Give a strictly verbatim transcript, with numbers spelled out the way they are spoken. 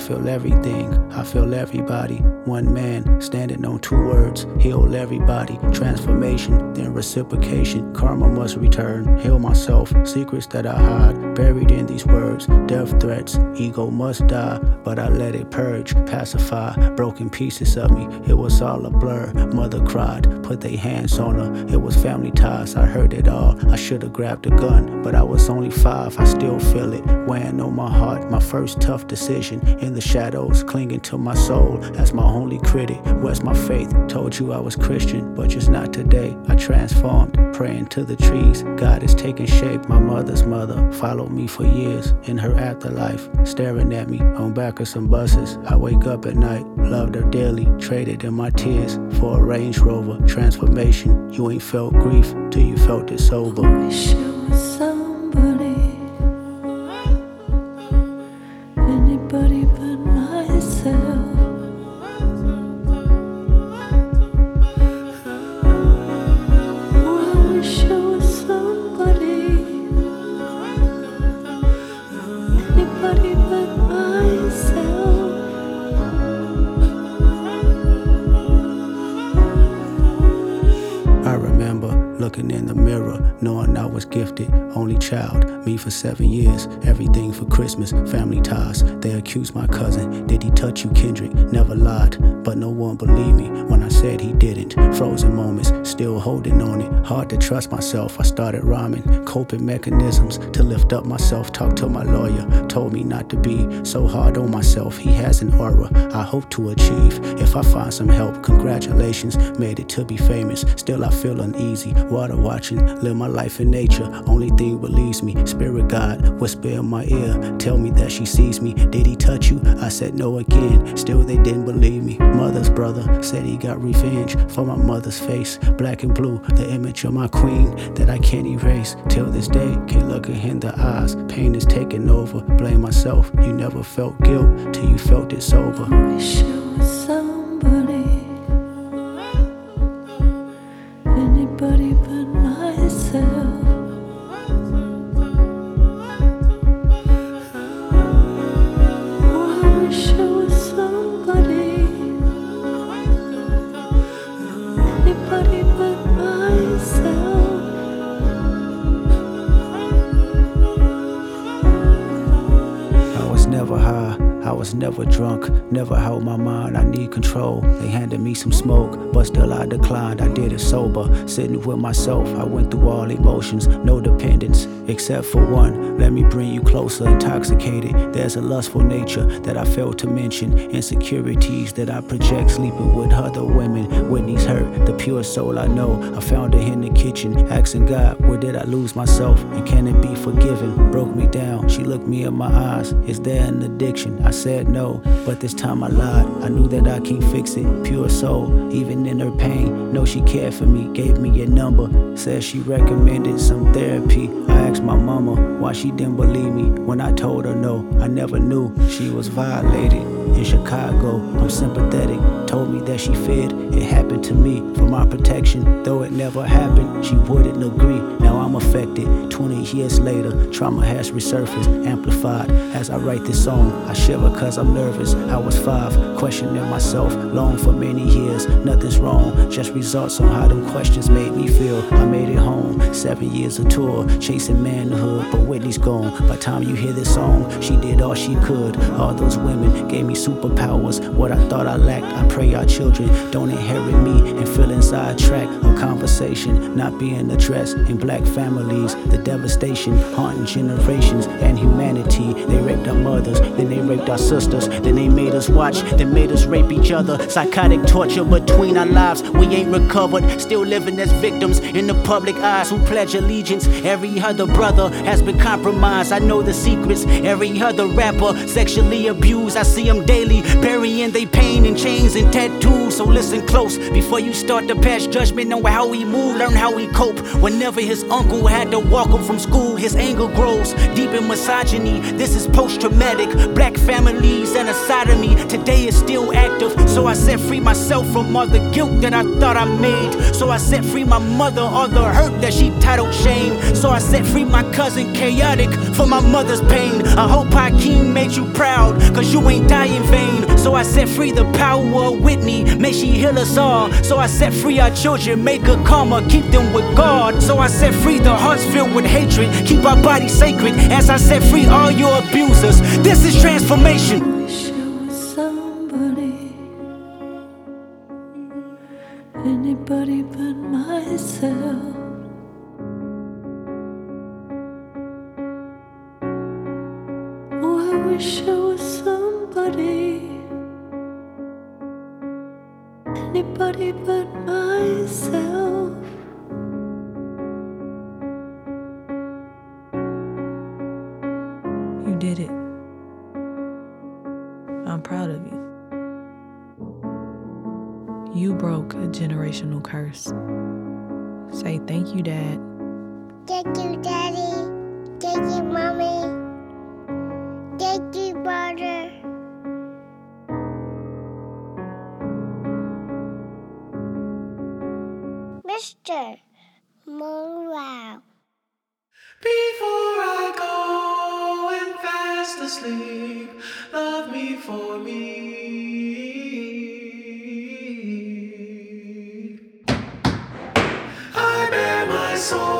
feel everything, I feel everybody. One man standing on two words, heal everybody. Transformation, then reciprocation. Karma must return, heal myself. Secrets that I hide, buried in these words. Death threats, ego must die, but I let it purge, pacify. Broken pieces of me, it was all a blur. Mother cried, put their hands on her. It was family ties, I heard it all. I should've grabbed a gun, but I was only five. I still feel it, weighing on my heart. My first tough decision, in the shadows, clinging to my soul as my only critic. Where's my faith? Told you I was Christian, but just not today. I transformed, praying to the trees. God is taking shape. My mother's mother followed me for years in her afterlife, staring at me on back of some buses. I wake up at night, loved her dearly, traded in my tears for a Range Rover. Transformation, you ain't felt grief till you felt it sober. Wish it was somebody, anybody but myself. I wish it was somebody, anybody but myself. I remember looking in the mirror, knowing I was gifted, only child, me for seven years, everything for Christmas, family ties. They accused my cousin, did he touch you, Kendrick? Never lied, but no one believed me when I said he didn't. Frozen moments, still holding on it, hard to trust myself. I started rhyming, coping mechanisms to lift up myself. Talked to my lawyer, told me not to be so hard on myself. He has an aura I hope to achieve. If I find some help, congratulations, made it to be famous. Still I feel uneasy, water watching, live my life in nature. Only thing believes me, spirit guide, whisper in my ear, tell me that she sees me. Did he touch you? I said no again, still they didn't believe me. Mother's brother said he got revenge for my mother's face. Black and blue, the image of my queen that I can't erase. Till this day, can't look her in the eyes. Pain is taking over, blame myself. You never felt guilt till you felt it sober. Wish it was somebody, anybody but myself. I wish it was somebody, anybody but myself. I was never high, I was never drunk, never held my mind, I need control. They handed me some smoke, but still I declined, I did it sober. Sitting with myself, I went through all emotions, no dependence, except for one. Let me bring you closer, intoxicated. There's a lustful nature that I failed to mention. Insecurities that I project, sleeping with other women. Whitney's hurt, the pure soul I know. I found her in the kitchen, asking God, where did I lose myself? And can it be forgiven? Broke me down, she looked me in my eyes. Is there an addiction? I said no, but this time I lied. I knew that I can't fix it. Pure soul, even in her pain. Know she cared for me, gave me a number. Said she recommended some therapy. I asked my mama why she didn't believe me when I told her no. I never knew she was violated. In Chicago, I'm sympathetic. Told me that she feared it happened to me for my protection. Though it never happened, she wouldn't agree. Now I'm affected. twenty years later, trauma has resurfaced, amplified. As I write this song, I shiver cause I'm nervous. I was five, questioning myself, long for many years. Nothing's wrong, just results on how them questions made me feel. I made it home, seven years of tour, chasing manhood, but Whitney's gone. By the time you hear this song, she did all she could. All those women gave me superpowers. What I thought I lacked, I pray our children don't inherit me and feel inside track. A conversation not being addressed in black families. The devastation haunting generations and humanity. They raped our mothers, then they raped our sisters, then they made us watch, then made us rape each other. Psychotic torture between our lives, we ain't recovered. Still living as victims in the public eyes who pledge allegiance. Every other brother has been compromised. I know the secrets. Every other rapper sexually abused. I see them daily, burying they pain in chains and tattoos. So listen close before you start to pass judgment on how he move. Learn how he cope. Whenever his uncle had to walk him from school, his anger grows deep in misogyny. This is post-traumatic. Black families and a sodomy. today is still active. So I set free myself from all the guilt that I thought I made. So I set free my mother, all the hurt that she titled shame. So I set free my cousin Chaotic for my mother's pain. I hope Hakeem made you proud, cause you ain't die in vain. So I set free the power of Whitney, may she heal us all. So I set free our children, make good karma, keep them with God. So I set free the hearts filled with hatred, keep our bodies sacred. As I set free all your abusers, this is transformation. Wish I was somebody, anybody but myself. Oh, I wish I was somebody, anybody but myself. You did it. I'm proud of you. You broke a generational curse. Say thank you, Dad. Thank you, Daddy. Thank you, Mommy. Thank you, brother. Mister Monroe. Before I go and fast asleep, love me for me. I bear my soul.